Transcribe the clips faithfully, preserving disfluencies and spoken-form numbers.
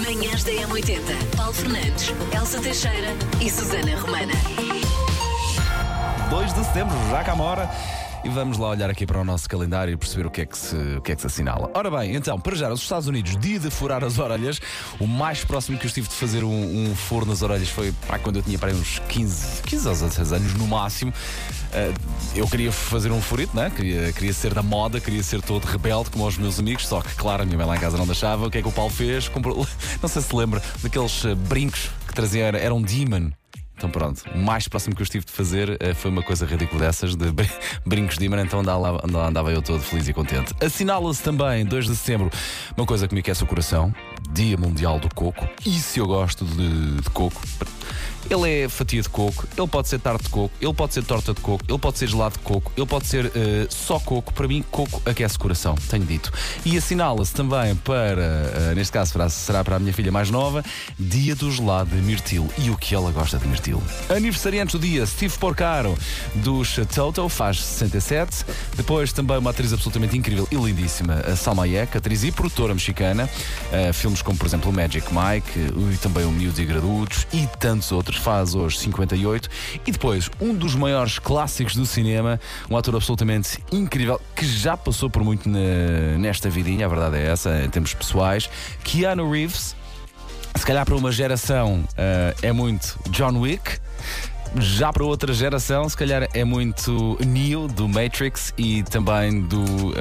Manhãs da M oitenta. Paulo Fernandes, Elsa Teixeira e Susana Romana. dois de setembro, já cá uma hora. E vamos lá olhar aqui para o nosso calendário e perceber o que é que se, o que é que se assinala. Ora bem, então, para já, os Estados Unidos, dia de furar as orelhas. O mais próximo que eu estive de fazer um, um furo nas orelhas foi pá, quando eu tinha para aí uns quinze, quinze aos dezesseis anos, no máximo. Uh, eu queria fazer um furito, né? queria, queria ser da moda, queria ser todo rebelde como os meus amigos, só que, claro, a minha mãe lá em casa não deixava. O que é que o Paulo fez? Comprou, não sei se lembra, daqueles uh, brincos que traziam, era, era um Demon. Então pronto, o mais próximo que eu estive de fazer uh, foi uma coisa ridícula dessas, de br- brincos de imã, então andava, andava eu todo feliz e contente. Assinala-se também, dois de setembro, uma coisa que me aquece o coração, Dia Mundial do Coco. E se eu gosto de, de coco? Ele é fatia de coco, ele pode ser tarte de coco, ele pode ser torta de coco, ele pode ser gelado de coco, ele pode ser uh, só coco. Para mim, coco aquece o coração, tenho dito. E assinala-se também para, uh, neste caso será, será para a minha filha mais nova, Dia do Gelado de Mirtilo. E o que ela gosta de mirtilo. Aniversariantes do dia, Steve Porcaro, dos Toto, faz sessenta e sete. Depois também uma atriz absolutamente incrível e lindíssima, a Salma Hayek, atriz e produtora mexicana. Uh, filmes como, por exemplo, o Magic Mike, uh, e também o Miúdos e Gradutos e tantos outros. Faz hoje cinquenta e oito. E depois, um dos maiores clássicos do cinema, um ator absolutamente incrível, que já passou por muito na, nesta vidinha, a verdade é essa, em termos pessoais, Keanu Reeves. Se calhar para uma geração uh, é muito John Wick. Já para outra geração, se calhar é muito Neo do Matrix e também do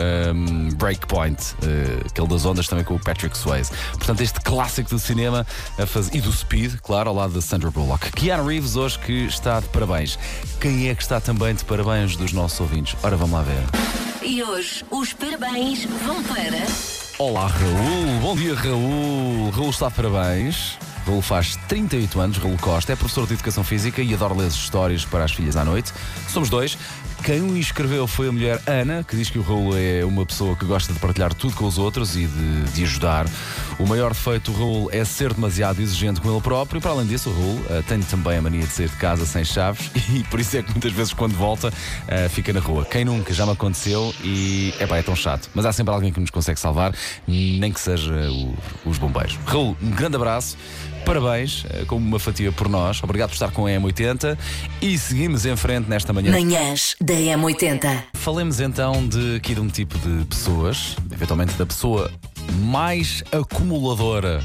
um, Breakpoint, uh, aquele das ondas também com o Patrick Swayze. Portanto, este clássico do cinema a fazer, e do Speed, claro, ao lado da Sandra Bullock. Keanu Reeves hoje que está de parabéns. Quem é que está também de parabéns dos nossos ouvintes? Ora, vamos lá ver. E hoje os parabéns vão para... Olá, Raul. Bom dia, Raul. Raul está de parabéns. Raul faz trinta e oito anos, Raul Costa, é professor de Educação Física e adora ler histórias para as filhas à noite. Somos dois. Quem o inscreveu foi a mulher Ana, que diz que o Raul é uma pessoa que gosta de partilhar tudo com os outros e de, de ajudar. O maior defeito do Raul é ser demasiado exigente com ele próprio. Para além disso, o Raul uh, tem também a mania de sair de casa sem chaves e por isso é que muitas vezes quando volta uh, fica na rua. Quem nunca? Já me aconteceu e epá, é tão chato. Mas há sempre alguém que nos consegue salvar, nem que seja o, os bombeiros. Raul, um grande abraço. Parabéns, com uma fatia por nós. Obrigado por estar com a M oitenta e seguimos em frente nesta manhã. Manhãs da M oitenta. Falemos então de, aqui de um tipo de pessoas, eventualmente da pessoa mais acumuladora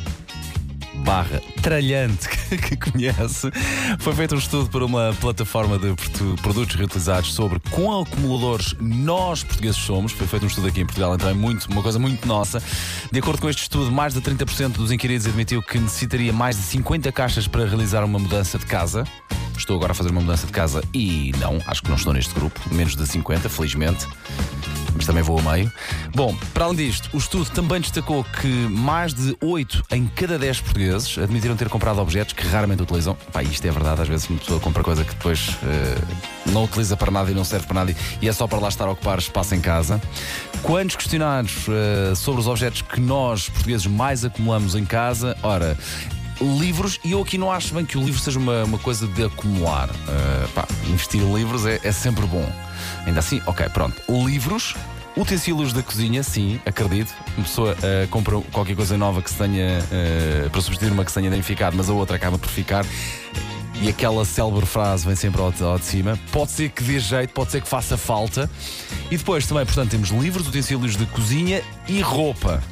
barra tralhante que, que conhece. Foi feito um estudo por uma plataforma de produtos reutilizados sobre quão acumuladores nós portugueses somos. Foi feito um estudo aqui em Portugal, então é muito, uma coisa muito nossa. De acordo com este estudo, mais de trinta por cento dos inquiridos admitiu que necessitaria mais de cinquenta caixas para realizar uma mudança de casa. Estou agora a fazer uma mudança de casa e não, acho que não estou neste grupo, menos de cinquenta, felizmente. Mas também vou a meio. Bom, para além disto, o estudo também destacou que mais de oito em cada dez portugueses admitiram ter comprado objetos que raramente utilizam. Pá, isto é verdade, às vezes uma pessoa compra coisa que depois uh, não utiliza para nada e não serve para nada e é só para lá estar a ocupar espaço em casa. Quantos questionados uh, sobre os objetos que nós, portugueses, mais acumulamos em casa? Ora, livros, e eu aqui não acho bem que o livro seja uma, uma coisa de acumular. Uh, pá, investir em livros é, é sempre bom. Ainda assim, ok, pronto. Livros, utensílios da cozinha, sim, acredito. Uma pessoa uh, compra qualquer coisa nova que se tenha uh, para substituir uma que se tenha danificado, mas a outra acaba por ficar. E aquela célebre frase vem sempre ao de, ao de cima. Pode ser que dê jeito, pode ser que faça falta. E depois também, portanto, temos livros, utensílios de cozinha e roupa.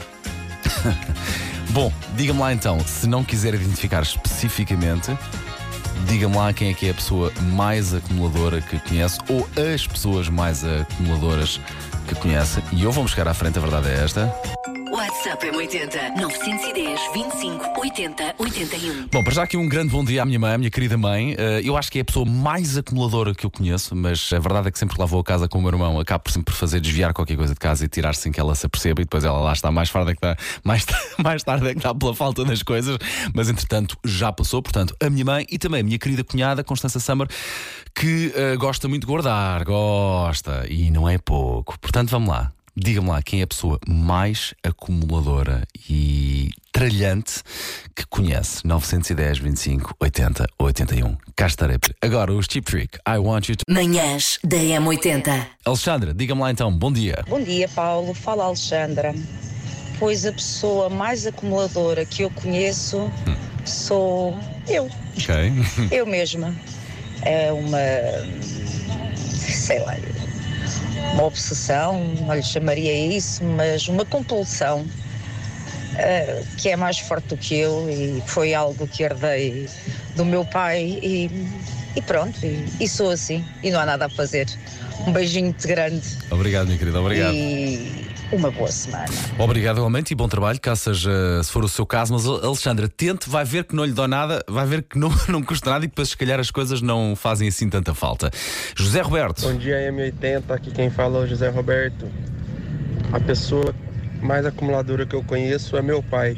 Bom, diga-me lá então, se não quiser identificar especificamente, diga-me lá quem é que é a pessoa mais acumuladora que conhece ou as pessoas mais acumuladoras que conhece. E eu vou chegar à frente, a verdade é esta. WhatsApp M oitenta nove um zero, vinte e cinco, oitenta, oitenta e um. Bom, para já aqui um grande bom dia à minha mãe, à minha querida mãe. Uh, eu acho que é a pessoa mais acumuladora que eu conheço, mas a verdade é que sempre que lá vou a casa com o meu irmão, acabo por sempre por fazer desviar qualquer coisa de casa e tirar sem que ela se aperceba, e depois ela lá está mais tarde é que está, mais, mais tarde é que está pela falta das coisas, mas entretanto já passou. Portanto, a minha mãe e também a minha querida cunhada, Constança Summer, que uh, gosta muito de guardar, gosta, e não é pouco. Portanto, vamos lá. Diga-me lá quem é a pessoa mais acumuladora e tralhante que conhece. nove um zero, vinte e cinco, oitenta, oitenta e um. Cá estarei. Agora os Cheap Trick. I want you to... Manhãs da M oitenta. Alexandra, diga-me lá então. Bom dia. Bom dia, Paulo. Fala, Alexandra. pois a pessoa mais acumuladora que eu conheço hum. sou eu. Ok. Eu mesma. É uma, sei lá, uma obsessão, não lhe chamaria isso, mas uma compulsão uh, que é mais forte do que eu e foi algo que herdei do meu pai e, e pronto, e, e sou assim e não há nada a fazer. Um beijinho muito grande. Obrigado, minha querida, obrigado. E uma boa semana. Obrigado, realmente, e bom trabalho, caso seja, se for o seu caso. Mas, Alexandra, tente, vai ver que não lhe dá nada, vai ver que não, não custa nada e que depois, se calhar, as coisas não fazem assim tanta falta. José Roberto. Bom dia, M oitenta, aqui quem fala é o José Roberto. A pessoa mais acumuladora que eu conheço é meu pai.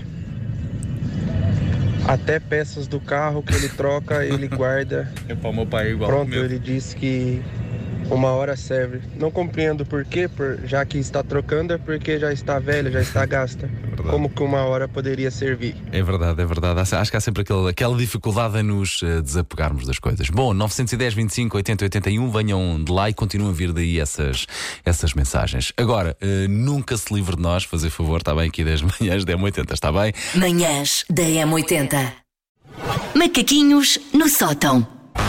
Até peças do carro que ele troca, ele guarda. É para o meu pai igual. Pronto, ele disse que uma hora serve. Não compreendo por quê, por, já que está trocando é porque já está velha, já está gasta. É Como que uma hora poderia servir? É verdade, é verdade. Acho que há sempre aquele, aquela dificuldade em nos uh, desapegarmos das coisas. Bom, nove um zero, vinte e cinco, oitenta, oitenta e um, venham de lá e continuam a vir daí essas, essas mensagens. Agora, uh, nunca se livre de nós, fazer favor, está bem, aqui das manhãs da M oitenta, está bem? Manhãs da M oitenta. Macaquinhos no sótão.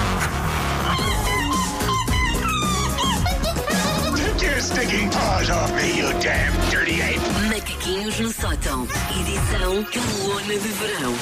Macaquinhos no sótão. Edição Calona de Verão.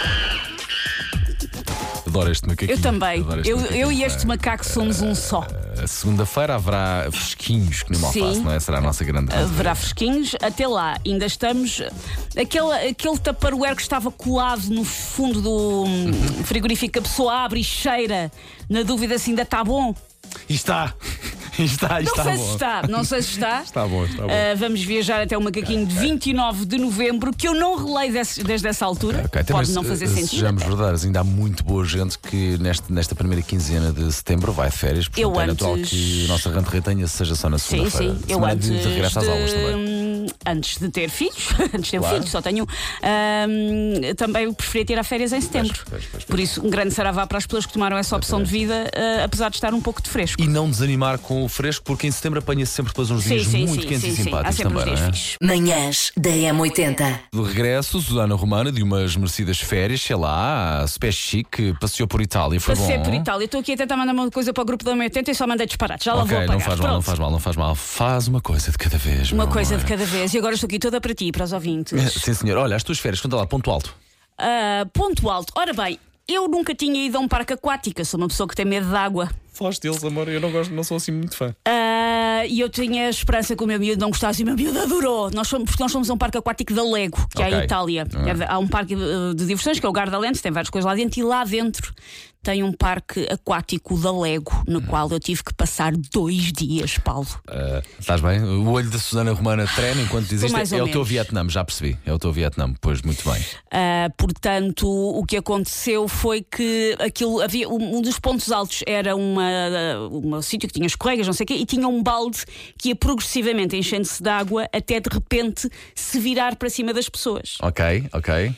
Adoro este macaquinho. Eu também. Este Eu, macaquinho. eu e este macaco somos um só. Uh, Segunda-feira haverá fresquinhos, que nem mal faço, não é? Será a nossa grande. Haverá fresquinhos. Até lá, ainda estamos. Aquele, aquele tupperware que estava colado no fundo do frigorífico, que a pessoa abre e cheira, na dúvida se ainda está bom. E está. Está, não está sei bom. se está, não sei se está. Está bom, está bom. Uh, vamos viajar até o macaquinho de vinte e nove de novembro, que eu não relei desse, desde essa altura. Okay, Pode também, não fazer se, sentido. Sejamos verdadeiros, ainda há muito boa gente que neste, nesta primeira quinzena de setembro vai de férias. Portanto, Eu é natural antes- que a nossa rentrée tenha seja só na Sim, segunda-feira. sim. Eu Semana antes de, de regresso às aulas também. de, antes de ter filhos, antes de ter Claro. um filho, só tenho um, ahm, também preferia tirar férias em setembro. Pois, pois, pois, pois. Por isso, um grande saravá para as pessoas que tomaram essa opção de vida, ah, apesar de estar um pouco de fresco. E não desanimar com o fresco, porque em setembro apanha-se sempre depois uns Sim, dias sim, muito sim, quentes sim, e sim. Há simpáticos sempre uns também, dias não é? fixes. Manhãs da M oitenta. De regresso, Susana Romana, de umas merecidas férias, sei lá, super chique, passeou por Itália, foi Passei bom. por Itália, estou aqui a tentar mandar uma coisa para o grupo da M oitenta e só mandei disparate. Já lá vou Ok, apagar. não faz mal, não Pronto. faz mal, não faz mal. Faz uma coisa de cada vez. Uma meu coisa amor. de cada vez. E agora estou aqui toda para ti, para os ouvintes. Sim, senhor. Olha, as tuas férias, conta lá, ponto alto. Ah, ponto alto. Ora bem, eu nunca tinha ido a um parque aquático. Eu sou uma pessoa que tem medo de água. Falaste deles, amor, eu não gosto, não sou assim muito fã. Ah, e eu tinha esperança que o meu miúdo não gostasse e o meu miúdo adorou. Nós somos, porque nós somos um parque aquático da Lego, que é Ok. em Itália. Ah. É de- há um parque de, de diversões que é o Gardaland, tem várias coisas lá dentro, e lá dentro tem um parque aquático da Lego, no qual eu tive que passar dois dias, Paulo. Uh, estás bem? O olho da Susana Romana treina enquanto diz isto. mais É ou o teu menos. Vietnã, já percebi. É o teu Vietnã, pois muito bem. Ah, portanto, o que aconteceu foi que aquilo havia um, um dos pontos altos era uma, um sítio que tinha escorregas, não sei o quê, e tinha um balde que ia progressivamente enchendo-se de água até de repente se virar para cima das pessoas. Ok, ok.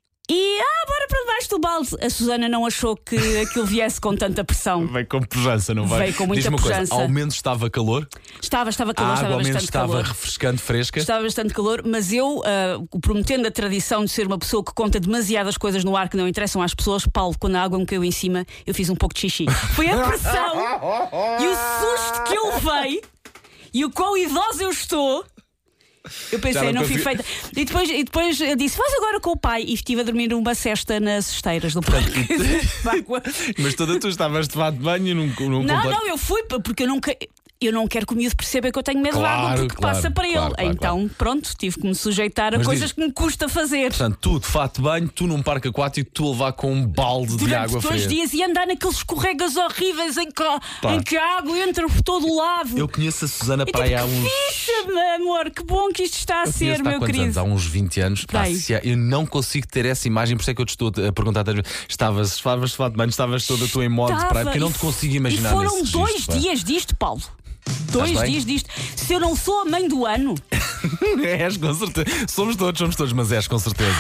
E ah, bora para debaixo do balde. A Susana não achou que aquilo viesse com tanta pressão. Veio com pujança, não vai? Veio com muita Diz-me uma coisa, pujança. ao menos estava calor, Estava, estava a calor, água estava ao menos bastante estava calor. refrescante, fresca. Estava bastante calor, mas eu, ah, prometendo a tradição de ser uma pessoa que conta demasiadas coisas no ar que não interessam às pessoas, Paulo, quando a água me caiu em cima, eu fiz um pouco de xixi. Foi a pressão e o susto que eu levei e o quão idosa eu estou. Eu Já pensei, não não fui consegui- feita. E depois, e depois eu disse, faz agora com o pai. E estive a dormir uma cesta nas esteiras do parque. de água. Mas toda tu estavas de fato de banho num, num Não, completo- não, eu fui porque eu nunca. Eu não quero que o miúdo perceba que eu tenho medo de Claro, água porque claro, passa para claro, ele. claro, Então, pronto, tive que me sujeitar a Mas coisas diz- que me custa fazer. Portanto, tu de fato de banho, tu num parque aquático, tu a levar com um balde de Durante água dois fria. dias e andar naqueles escorregas horríveis em que, Pá. em que a água entra por todo o lado. Eu conheço a Susana E para aí tipo, há que uns. fixe, meu amor, que bom que isto está a Eu ser, conheço-te há meu quantos anos? querido. Há uns vinte anos. Pá, Bem. se há- eu não consigo ter essa imagem, por isso é que eu te estou a perguntar. Estavas, estavas de fato de banho, estavas toda tu em modo de praia, porque eu não te E- consigo imaginar E foram nesse dois registro, pá. dias disto, Paulo. Dois Estás bem? dias disto. Se eu não sou a mãe do ano. És, com certeza. Somos todos, somos todos, mas és com certeza.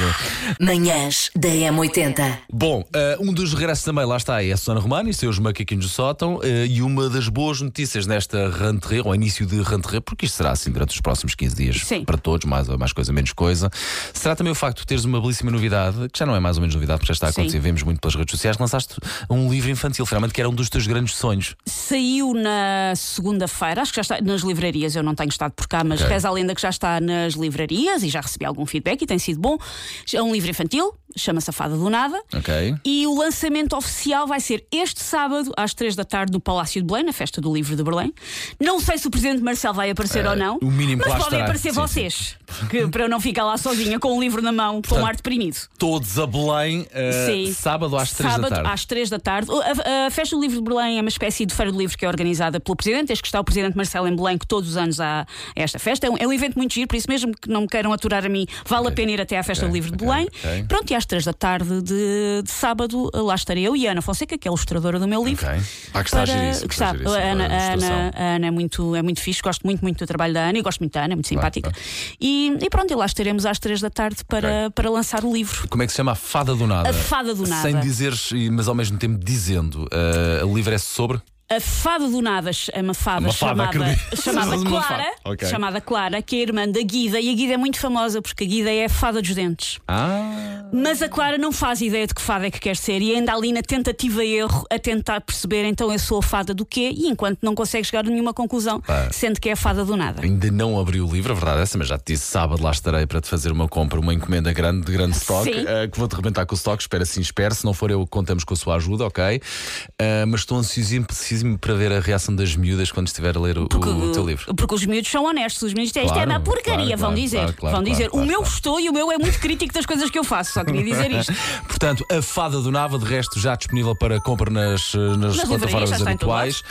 Manhãs da M oitenta. Bom, uh, um dos regressos também, lá está, é a Susana Romana e seus macaquinhos do sótão. Uh, e uma das boas notícias nesta rentrée, ou início de rentrée, porque isto será assim durante os próximos quinze dias. Sim. Para todos, mais, mais coisa, menos coisa. Será também o facto de teres uma belíssima novidade, que já não é mais ou menos novidade, porque já está a acontecer, Sim. vemos muito pelas redes sociais. Lançaste um livro infantil, finalmente, que era um dos teus grandes sonhos. Saiu na segunda-feira, acho que já está nas livrarias, eu não tenho estado por cá, mas Ok. reza a lenda que já está nas livrarias e já recebi algum feedback e tem sido bom. É um livro infantil, chama-se A Fada do Nada. Ok. E o lançamento oficial vai ser este sábado, às três da tarde, no Palácio de Belém, na Festa do Livro de Berlim. Não sei se o Presidente Marcelo vai aparecer Uh, ou não, o mínimo que mas lá podem estará. aparecer Sim, vocês, que, para eu não ficar lá sozinha com o livro na mão, com Portanto, um ar deprimido. Todos a Belém, uh, Sim. sábado às três Sábado da tarde. às três da tarde. A, a Festa do Livro de Belém é uma espécie de feira do livro que é organizada pelo Presidente. Desde que está o Presidente Marcelo em Belém, que todos os anos há esta festa. É um, é um evento muito giro, por isso mesmo que não me queiram aturar a mim, vale Ok. a pena ir até à Festa Ok, do Livro de ok, Belém. ok. Pronto, e às três da tarde de, de sábado, lá estarei eu e a Ana Fonseca, que é a ilustradora do meu livro. Ok. Pá, que está a giro isso, que que está, está a giro isso, a Ana, a a ilustração. Ana, a Ana é, muito, é muito fixe, gosto muito, muito do trabalho da Ana e gosto muito da Ana, é muito Claro, simpática. claro. E, e pronto, e lá estaremos às três da tarde para, Ok. para lançar o livro. Como é que se chama? A Fada do Nada. A Fada do Nada. Sem dizeres, e- mas ao mesmo tempo dizendo. Uh, o livro é sobre. A Fada do Nada é uma fada, Uma fada, chamada, acredito. chamada Uma Clara, fada. Ok. chamada Clara, que é a irmã da Guida, e a Guida é muito famosa porque a Guida é a fada dos dentes. Ah. Mas a Clara não faz ideia de que fada é que quer ser e ainda ali na tentativa e erro a tentar perceber então eu sou a fada do quê, e enquanto não consegue chegar a nenhuma conclusão, Pá. sente que é a fada do nada. Ainda não abri o livro, a verdade é essa, mas já te disse sábado lá estarei para te fazer uma compra, uma encomenda grande, de grande stock, Sim. uh, que vou-te arrebentar com o stock, espera assim, espera. Se não for eu, contamos com a sua ajuda, ok? Uh, mas estou ansiosíssimo ansiosíssimo para ver a reação das miúdas quando estiver a ler o, Porque, o teu livro. porque os miúdos são honestos, os miúdos dizem isto é Claro, uma porcaria, claro, vão claro, dizer. claro, claro, vão claro, dizer. claro, o meu claro. gostou e o meu é muito crítico das coisas que eu faço, só queria dizer isto. Portanto, a Fada do Nada, de resto, já disponível para compra nas, nas, Nas plataformas livrarias, já está em todo habituais.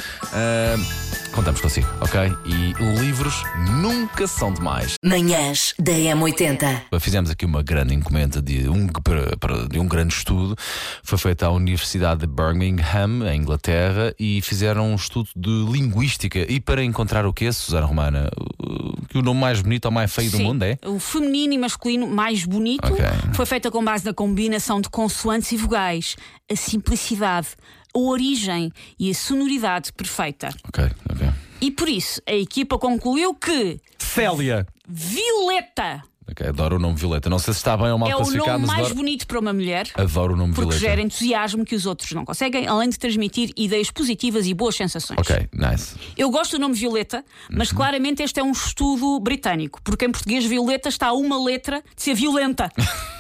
Uh, contamos consigo, ok? E livros nunca são demais. Manhãs da M oitenta. Fizemos aqui uma grande encomenda de um, para- para- de um grande estudo. Foi feita à Universidade de Birmingham, em Inglaterra, e fizeram um estudo de linguística. E para encontrar o quê, Susana Romana? O- Que o nome mais bonito ou mais feio do Sim, mundo é? o feminino e masculino mais bonito. Ok. Foi feita com base na combinação de consoantes e vogais, a simplicidade, a origem e a sonoridade perfeita. Ok, ok. E por isso a equipa concluiu que Célia! Violeta Ok, adoro o nome Violeta. Não sei se está bem ou mal é o classificado, nome mas mais adoro, bonito para uma mulher. adoro o nome Porque Violeta. gera entusiasmo que os outros não conseguem, além de transmitir ideias positivas e boas sensações. Ok, nice. Eu gosto do nome Violeta, mas Uhum. claramente este é um estudo britânico, porque em português Violeta está a uma letra de ser violenta.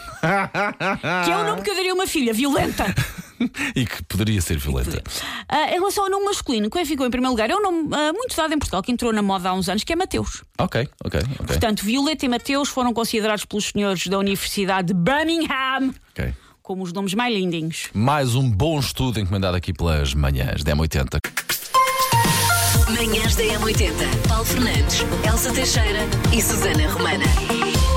Que é o nome que eu daria a uma filha, violenta. E que poderia ser Violeta. Ah, em relação ao nome masculino, quem ficou em primeiro lugar é um nome ah, muito dado em Portugal, que entrou na moda há uns anos, que é Mateus. Ok, ok, ok. Portanto, Violeta e Mateus foram considerados pelos senhores da Universidade de Birmingham Ok. como os nomes mais lindinhos. Mais um bom estudo encomendado aqui pelas manhãs da M oitenta. Manhãs da M oitenta. Paulo Fernandes, Elsa Teixeira e Susana Romana.